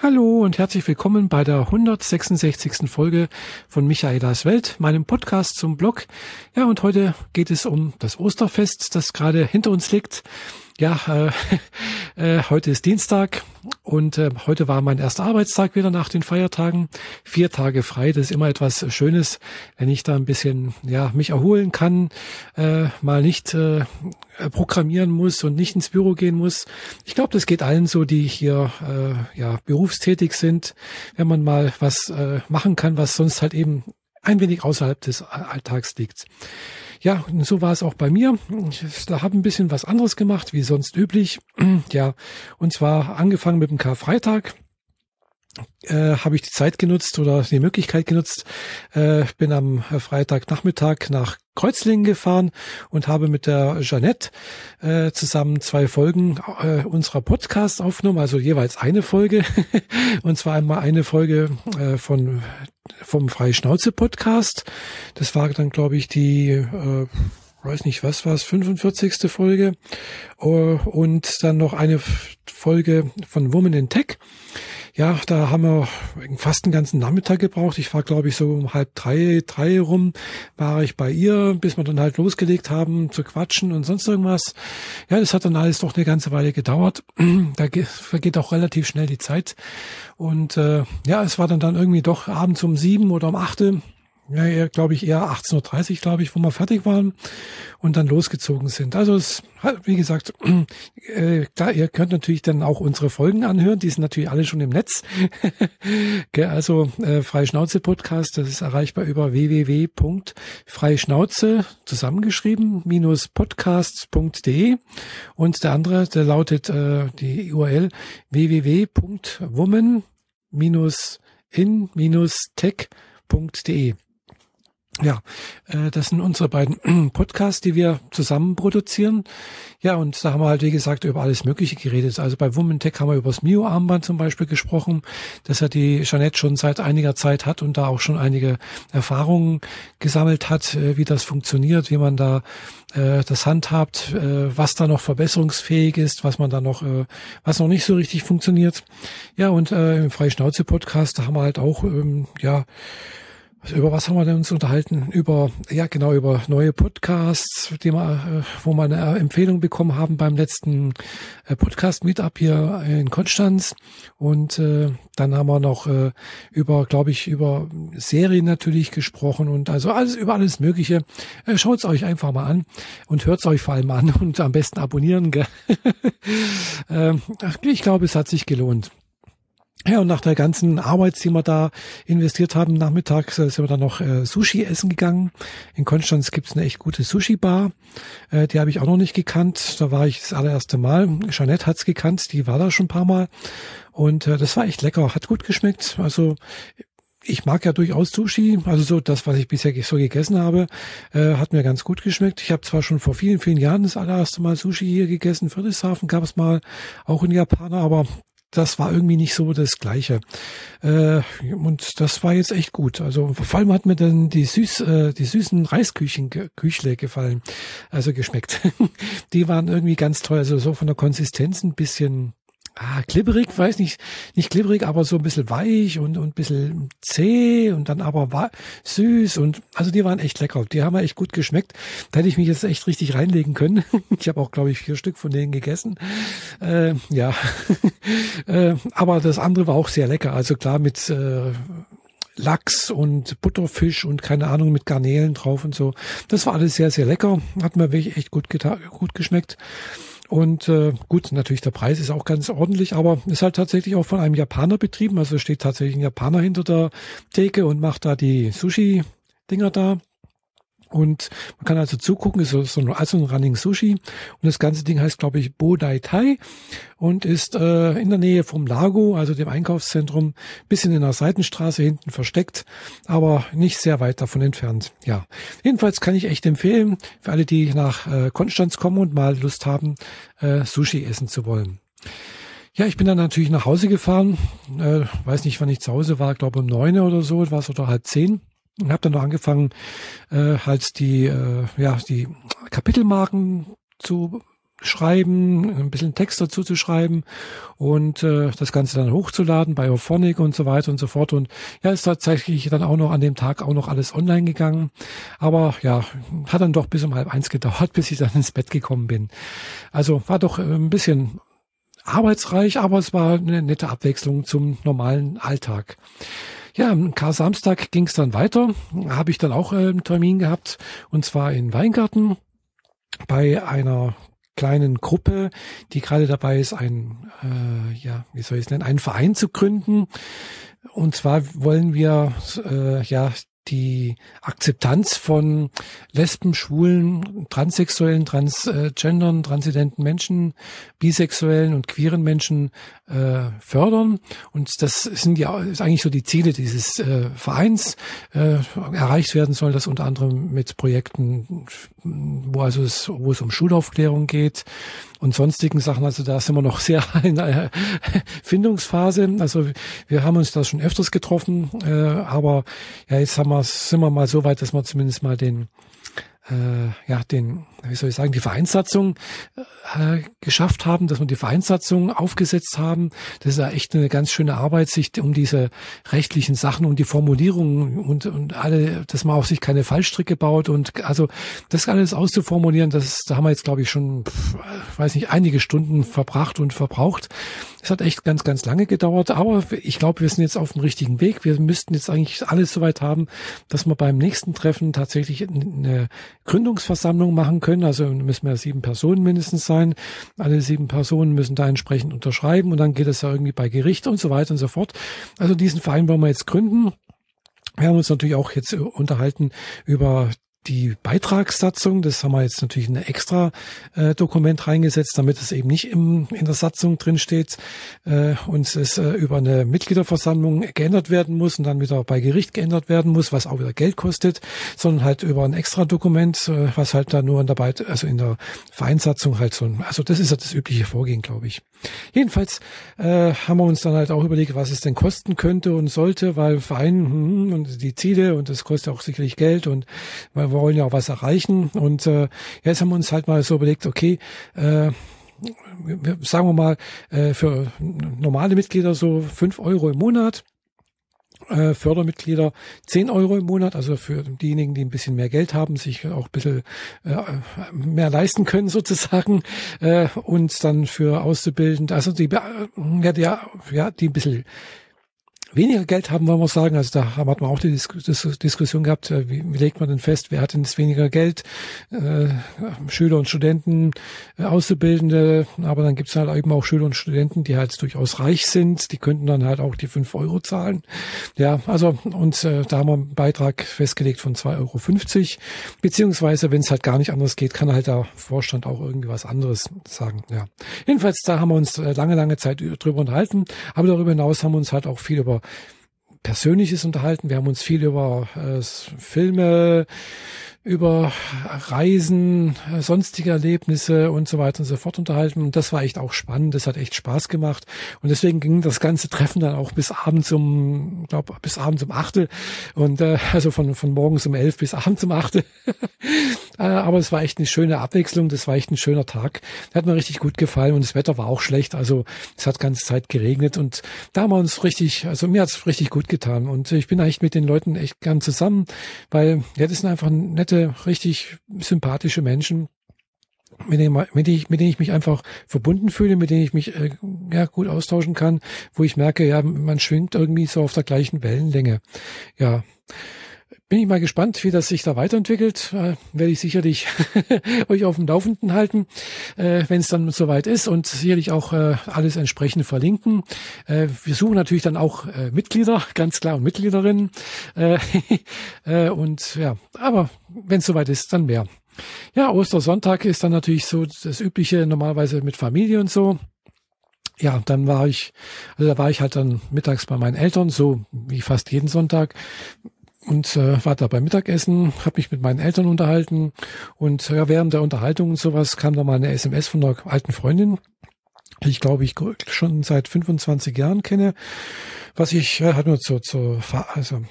Hallo und herzlich willkommen bei der 166. Folge von Michaelas Welt, meinem Podcast zum Blog. Ja, und heute geht es um das Osterfest, das gerade hinter uns liegt. Ja, heute ist Dienstag und heute war mein erster Arbeitstag wieder nach den Feiertagen. 4 Tage frei, das ist immer etwas Schönes, wenn ich da ein bisschen mich erholen kann, mal nicht programmieren muss und nicht ins Büro gehen muss. Ich glaube, das geht allen so, die hier berufstätig sind, wenn man mal was machen kann, was sonst halt eben ein wenig außerhalb des Alltags liegt. Ja, und so war es auch bei mir. Ich habe ein bisschen was anderes gemacht, wie sonst üblich. Ja, und zwar angefangen mit dem Karfreitag. Habe ich die Zeit genutzt oder die Möglichkeit genutzt. Bin am Freitagnachmittag nach Kreuzlingen gefahren und habe mit der Jeanette zusammen 2 Folgen unserer Podcast aufgenommen, also jeweils eine Folge. Und zwar einmal eine Folge vom Freischnauze-Podcast. Das war dann, glaube ich, die weiß nicht, was war es, 45. Folge. Und dann noch eine Folge von Women in Tech. Ja, da haben wir fast einen ganzen Nachmittag gebraucht. Ich war, glaube ich, so um 2:30 rum, war ich bei ihr, bis wir dann halt losgelegt haben zu quatschen und sonst irgendwas. Ja, das hat dann alles doch eine ganze Weile gedauert. Da vergeht auch relativ schnell die Zeit. Und es war dann irgendwie doch abends um 7 oder um 8. Ja, eher 18:30 Uhr, glaube ich, wo wir fertig waren und dann losgezogen sind. Also es, wie gesagt, klar, ihr könnt natürlich dann auch unsere Folgen anhören, die sind natürlich alle schon im Netz. Also Freischnauze-Podcast, das ist erreichbar über www.freischnauze zusammengeschrieben -podcasts.de und der andere, der lautet die URL www.woman-in-tech.de. Ja, das sind unsere beiden Podcasts, die wir zusammen produzieren. Ja, und da haben wir halt, wie gesagt, über alles Mögliche geredet. Also bei Women Tech haben wir über das Mio-Armband zum Beispiel gesprochen, das ja die Jeanette schon seit einiger Zeit hat und da auch schon einige Erfahrungen gesammelt hat, wie das funktioniert, wie man da das handhabt, was da noch verbesserungsfähig ist, was man da noch, was noch nicht so richtig funktioniert. Ja, und im Freischnauze-Podcast, da haben wir halt auch, über was haben wir denn uns unterhalten? Über neue Podcasts, wo wir eine Empfehlung bekommen haben beim letzten Podcast-Meetup hier in Konstanz. Und dann haben wir noch über Serien natürlich gesprochen und also über alles Mögliche. Schaut es euch einfach mal an und hört es euch vor allem an und am besten abonnieren. Gell? Ich glaube, es hat sich gelohnt. Ja, und nach der ganzen Arbeit, die wir da investiert haben, nachmittags sind wir dann noch Sushi essen gegangen. In Konstanz gibt's eine echt gute Sushi-Bar. Die habe ich auch noch nicht gekannt. Da war ich das allererste Mal. Jeanette hat's gekannt, die war da schon ein paar Mal. Und das war echt lecker, hat gut geschmeckt. Also ich mag ja durchaus Sushi. Also so das, was ich bisher so gegessen habe, hat mir ganz gut geschmeckt. Ich habe zwar schon vor vielen, vielen Jahren das allererste Mal Sushi hier gegessen. Friedrichshafen gab es mal, auch in Japaner, aber das war irgendwie nicht so das Gleiche. Und das war jetzt echt gut. Also vor allem hat mir dann die süßen Reisküchle gefallen. Also geschmeckt. Die waren irgendwie ganz toll. Also so von der Konsistenz ein bisschen glibberig, weiß nicht glibberig, aber so ein bisschen weich und ein bisschen zäh und dann aber süß und also die waren echt lecker. Die haben mir echt gut geschmeckt. Da hätte ich mich jetzt echt richtig reinlegen können. Ich habe auch, glaube ich, 4 Stück von denen gegessen. Aber das andere war auch sehr lecker. Also klar mit Lachs und Butterfisch und keine Ahnung mit Garnelen drauf und so. Das war alles sehr, sehr lecker. Hat mir wirklich echt gut geschmeckt. Und gut, natürlich der Preis ist auch ganz ordentlich, aber ist halt tatsächlich auch von einem Japaner betrieben. Also steht tatsächlich ein Japaner hinter der Theke und macht da die Sushi-Dinger da. Und man kann also zugucken, ist so ein Running Sushi. Und das ganze Ding heißt, glaube ich, Bodai Tai und ist in der Nähe vom Lago, also dem Einkaufszentrum, bisschen in der Seitenstraße hinten versteckt, aber nicht sehr weit davon entfernt. Ja, jedenfalls kann ich echt empfehlen, für alle, die nach Konstanz kommen und mal Lust haben, Sushi essen zu wollen. Ja, ich bin dann natürlich nach Hause gefahren. Weiß nicht, wann ich zu Hause war, glaube um 9 oder so, war es oder 9:30. Und habe dann noch angefangen, halt die Kapitelmarken zu schreiben, ein bisschen Text dazu zu schreiben und das Ganze dann hochzuladen bei Auphonic und so weiter und so fort. Und ja, ist tatsächlich dann auch noch an dem Tag auch noch alles online gegangen. Aber ja, hat dann doch bis um 12:30 gedauert, bis ich dann ins Bett gekommen bin. Also war doch ein bisschen arbeitsreich, aber es war eine nette Abwechslung zum normalen Alltag. Ja, am Kar-Samstag ging es dann weiter. Habe ich dann auch einen Termin gehabt, und zwar in Weingarten bei einer kleinen Gruppe, die gerade dabei ist, einen Verein zu gründen. Und zwar wollen wir die Akzeptanz von Lesben, Schwulen, Transsexuellen, Transgendern, transidenten Menschen, Bisexuellen und queeren Menschen fördern. Und das ist eigentlich so die Ziele dieses Vereins. Erreicht werden soll das unter anderem mit Projekten, wo es um Schulaufklärung geht und sonstigen Sachen. Also da sind wir noch sehr in einer Findungsphase. Also wir haben uns da schon öfters getroffen, aber ja, jetzt sind wir mal so weit, dass wir zumindest mal die Vereinssatzung geschafft haben, dass wir die Vereinssatzung aufgesetzt haben. Das ist ja echt eine ganz schöne Arbeit, sich um diese rechtlichen Sachen und die Formulierungen und alle, dass man auf sich keine Fallstricke baut und also das alles auszuformulieren, da haben wir jetzt, glaube ich, schon, einige Stunden verbracht und verbraucht. Es hat echt ganz, ganz lange gedauert, aber ich glaube, wir sind jetzt auf dem richtigen Weg. Wir müssten jetzt eigentlich alles soweit haben, dass wir beim nächsten Treffen tatsächlich eine Gründungsversammlung machen können. Also müssen wir 7 Personen mindestens sein. Alle 7 Personen müssen da entsprechend unterschreiben und dann geht es ja irgendwie bei Gericht und so weiter und so fort. Also diesen Verein wollen wir jetzt gründen. Wir haben uns natürlich auch jetzt unterhalten über die Beitragssatzung. Das haben wir jetzt natürlich in ein extra Dokument reingesetzt, damit es eben nicht in der Satzung drin steht und es über eine Mitgliederversammlung geändert werden muss und dann wieder bei Gericht geändert werden muss, was auch wieder Geld kostet, sondern halt über ein extra Dokument, was halt da nur in der Vereinssatzung halt also das ist ja das übliche Vorgehen, glaube ich. Jedenfalls haben wir uns dann halt auch überlegt, was es denn kosten könnte und sollte, weil Verein und die Ziele und das kostet auch sicherlich Geld und weil wir wollen ja auch was erreichen und jetzt haben wir uns halt mal so überlegt, okay, sagen wir mal, für normale Mitglieder so 5 Euro im Monat, Fördermitglieder 10 Euro im Monat, also für diejenigen, die ein bisschen mehr Geld haben, sich auch ein bisschen mehr leisten können sozusagen, und dann für Auszubildende, also die ein bisschen weniger Geld haben, wollen wir sagen. Also da hat man auch die Diskussion gehabt, wie legt man denn fest, wer hat denn das weniger Geld? Schüler und Studenten, Auszubildende, aber dann gibt es halt eben auch Schüler und Studenten, die halt durchaus reich sind, die könnten dann halt auch die 5 Euro zahlen. Ja, also und da haben wir einen Beitrag festgelegt von 2,50 €, beziehungsweise wenn es halt gar nicht anders geht, kann halt der Vorstand auch irgendwie was anderes sagen. Ja, jedenfalls, da haben wir uns lange Zeit drüber unterhalten, aber darüber hinaus haben wir uns halt auch viel über Persönliches unterhalten. Wir haben uns viel über Filme, über Reisen, sonstige Erlebnisse und so weiter und so fort unterhalten. Und das war echt auch spannend. Das hat echt Spaß gemacht. Und deswegen ging das ganze Treffen dann auch bis abends um 8. Und also von morgens um 11 bis abends um 8. Aber es war echt eine schöne Abwechslung. Das war echt ein schöner Tag. Hat mir richtig gut gefallen. Und das Wetter war auch schlecht. Also es hat ganze Zeit geregnet. Und da haben wir uns mir hat es richtig gut getan. Und ich bin eigentlich mit den Leuten echt gern zusammen, weil ja, das sind einfach nette, richtig sympathische Menschen, mit denen ich mich einfach verbunden fühle, mit denen ich mich gut austauschen kann, wo ich merke, ja, man schwingt irgendwie so auf der gleichen Wellenlänge. Ja, bin ich mal gespannt, wie das sich da weiterentwickelt. Werde ich sicherlich euch auf dem Laufenden halten, wenn es dann soweit ist und sicherlich auch alles entsprechend verlinken. Wir suchen natürlich dann auch Mitglieder, ganz klar, und Mitgliederinnen. Und ja, aber wenn es soweit ist, dann mehr. Ja, Ostersonntag ist dann natürlich so das Übliche, normalerweise mit Familie und so. Ja, da war ich halt dann mittags bei meinen Eltern, so wie fast jeden Sonntag. Und war da beim Mittagessen, habe mich mit meinen Eltern unterhalten und ja, während der Unterhaltung und sowas kam da mal eine SMS von einer alten Freundin, die ich glaube ich schon seit 25 Jahren kenne, was ich hat mir zu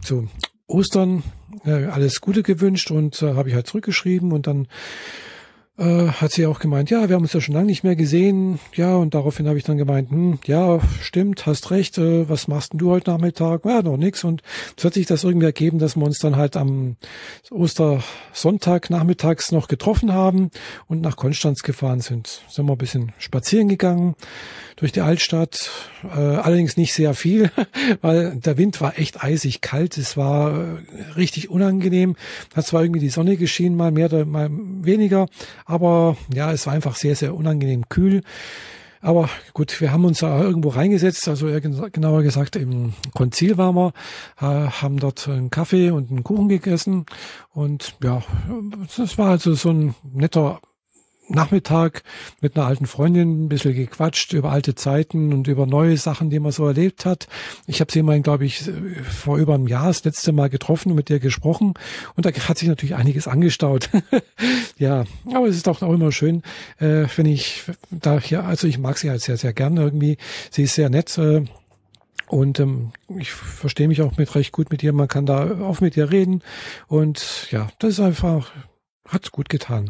Ostern alles Gute gewünscht und habe ich halt zurückgeschrieben und dann hat sie auch gemeint, ja, wir haben uns ja schon lange nicht mehr gesehen. Ja, und daraufhin habe ich dann gemeint, ja, stimmt, hast recht, was machst denn du heute Nachmittag? Ja, noch nix. Und es hat sich das irgendwie ergeben, dass wir uns dann halt am Ostersonntag nachmittags noch getroffen haben und nach Konstanz gefahren sind. Sind wir ein bisschen spazieren gegangen durch die Altstadt, allerdings nicht sehr viel, weil der Wind war echt eisig kalt, es war richtig unangenehm, hat zwar irgendwie die Sonne geschienen, mal mehr oder mal weniger, aber ja, es war einfach sehr, sehr unangenehm kühl. Aber gut, wir haben uns da irgendwo reingesetzt, also genauer gesagt im Konzil waren wir, haben dort einen Kaffee und einen Kuchen gegessen und ja, das war also so ein netter Nachmittag mit einer alten Freundin ein bisschen gequatscht über alte Zeiten und über neue Sachen, die man so erlebt hat. Ich habe sie mal, glaube ich, vor über einem Jahr das letzte Mal getroffen und mit ihr gesprochen und da hat sich natürlich einiges angestaut. Ja, aber es ist auch immer schön, wenn ich da hier, also ich mag sie halt sehr, sehr gern irgendwie. Sie ist sehr nett. Und ich verstehe mich auch recht gut mit ihr. Man kann da auch mit ihr reden und ja, das ist einfach, hat gut getan.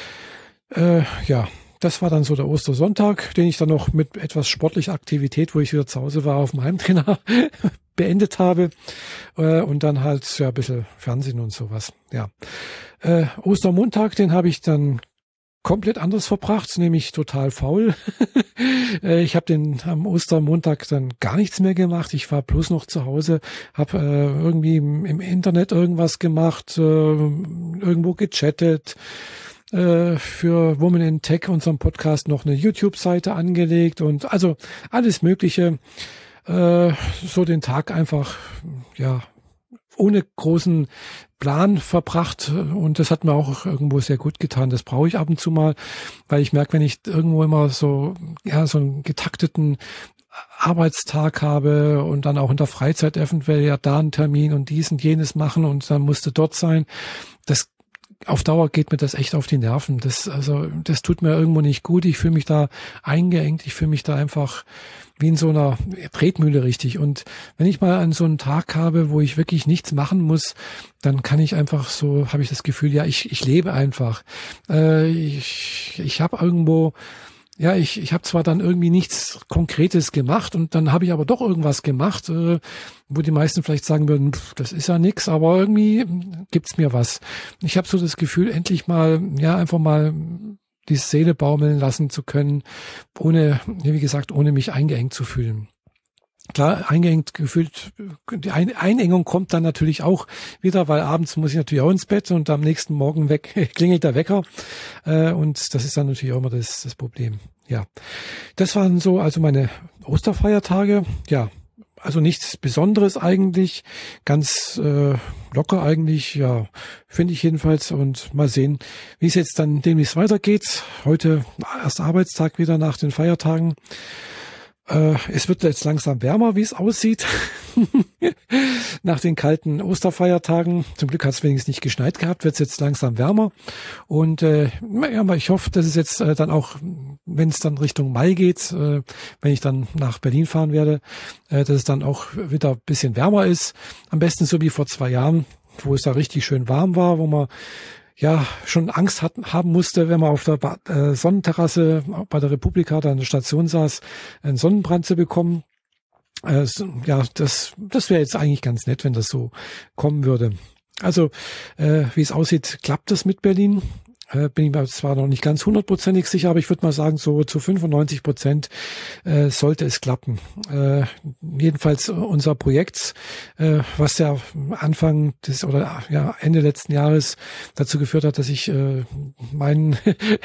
Ja, das war dann so der Ostersonntag, den ich dann noch mit etwas sportlicher Aktivität, wo ich wieder zu Hause war, auf dem Heimtrainer beendet habe. Und dann halt ja ein bisschen Fernsehen und sowas. Ja, Ostermontag, den habe ich dann komplett anders verbracht, nämlich total faul. Ich habe am Ostermontag dann gar nichts mehr gemacht. Ich war bloß noch zu Hause, habe irgendwie im Internet irgendwas gemacht, irgendwo gechattet, für Women in Tech, unserem Podcast, noch eine YouTube-Seite angelegt und also alles Mögliche. So den Tag einfach, ja, ohne großen Plan verbracht und das hat mir auch irgendwo sehr gut getan. Das brauche ich ab und zu mal, weil ich merke, wenn ich irgendwo immer so, ja, so einen getakteten Arbeitstag habe und dann auch in der Freizeit eventuell ja da einen Termin und dies und jenes machen und dann musste dort sein, das auf Dauer geht mir das echt auf die Nerven. Das tut mir irgendwo nicht gut. Ich fühle mich da eingeengt. Ich fühle mich da einfach wie in so einer Tretmühle richtig. Und wenn ich mal an so einen Tag habe, wo ich wirklich nichts machen muss, dann kann ich einfach so, habe ich das Gefühl, ja, ich lebe einfach. Ich habe irgendwo, ja, ich habe zwar dann irgendwie nichts Konkretes gemacht und dann habe ich aber doch irgendwas gemacht, wo die meisten vielleicht sagen würden, das ist ja nix, aber irgendwie gibt's mir was. Ich habe so das Gefühl, endlich mal, ja, einfach mal die Seele baumeln lassen zu können, ohne, wie gesagt, ohne mich eingeengt zu fühlen. Klar, eingeengt gefühlt, die Einengung kommt dann natürlich auch wieder, weil abends muss ich natürlich auch ins Bett und am nächsten Morgen klingelt der Wecker. Und das ist dann natürlich auch immer das Problem. Ja, das waren so also meine Osterfeiertage. Ja, also nichts Besonderes eigentlich, ganz locker eigentlich, ja, finde ich jedenfalls. Und mal sehen, wie es jetzt dann demnächst weitergeht. Heute erst Arbeitstag wieder nach den Feiertagen. Es wird jetzt langsam wärmer, wie es aussieht. Nach den kalten Osterfeiertagen. Zum Glück hat es wenigstens nicht geschneit gehabt, wird es jetzt langsam wärmer. Und ja, ich hoffe, dass es jetzt dann auch, wenn es dann Richtung Mai geht, wenn ich dann nach Berlin fahren werde, dass es dann auch wieder ein bisschen wärmer ist. Am besten so wie vor 2 Jahren, wo es da richtig schön warm war, wo man ja schon Angst haben musste, wenn man auf der Sonnenterrasse bei der Republika da an der Station saß, einen Sonnenbrand zu bekommen. Ja, das wäre jetzt eigentlich ganz nett, wenn das so kommen würde. Also, wie es aussieht, klappt das mit Berlin. Bin ich mir zwar noch nicht ganz 100%ig sicher, aber ich würde mal sagen, so zu 95% sollte es klappen. Jedenfalls unser Projekt, was ja Anfang des oder ja Ende letzten Jahres dazu geführt hat, dass ich meinen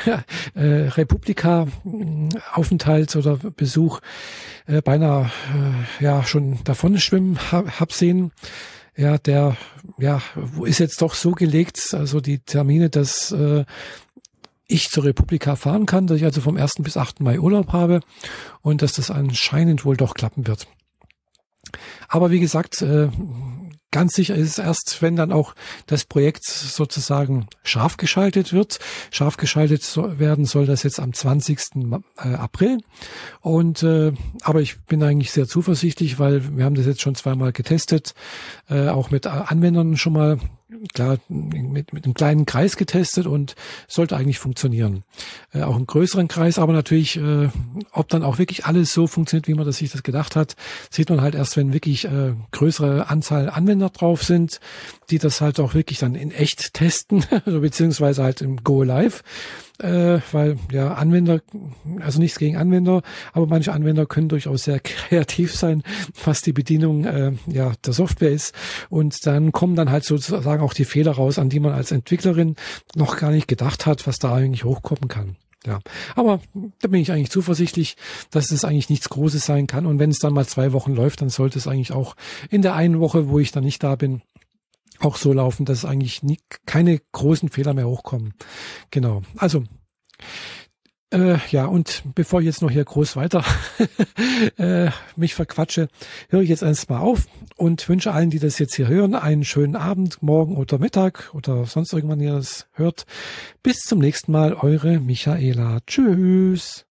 Republika-Aufenthalt oder Besuch beinahe ja schon davon schwimmen hab sehen. Ja, der ist jetzt doch so gelegt, also die Termine, dass ich zur Republika fahren kann, dass ich also vom 1. bis 8. Mai Urlaub habe und dass das anscheinend wohl doch klappen wird. Aber wie gesagt, ganz sicher ist es erst, wenn dann auch das Projekt sozusagen scharf geschaltet wird. Scharf geschaltet werden soll das jetzt am 20. April. Und aber ich bin eigentlich sehr zuversichtlich, weil wir haben das jetzt schon 2-mal getestet, auch mit Anwendern schon mal klar mit einem kleinen Kreis getestet und sollte eigentlich funktionieren. Auch im größeren Kreis, aber natürlich, ob dann auch wirklich alles so funktioniert, wie man sich das gedacht hat, sieht man halt erst, wenn wirklich größere Anzahl Anwender drauf sind, die das halt auch wirklich dann in echt testen, also beziehungsweise halt im Go Live. Weil ja Anwender, also nichts gegen Anwender, aber manche Anwender können durchaus sehr kreativ sein, was die Bedienung der Software ist, und dann kommen dann halt sozusagen auch die Fehler raus, an die man als Entwicklerin noch gar nicht gedacht hat, was da eigentlich hochkommen kann. Ja, aber da bin ich eigentlich zuversichtlich, dass es eigentlich nichts Großes sein kann, und wenn es dann mal 2 Wochen läuft, dann sollte es eigentlich auch in der einen Woche, wo ich dann nicht da bin, auch so laufen, dass eigentlich keine großen Fehler mehr hochkommen. Genau. Also, und bevor ich jetzt noch hier groß weiter mich verquatsche, höre ich jetzt erstmal auf und wünsche allen, die das jetzt hier hören, einen schönen Abend, morgen oder Mittag oder sonst irgendwann ihr das hört. Bis zum nächsten Mal, eure Michaela. Tschüss.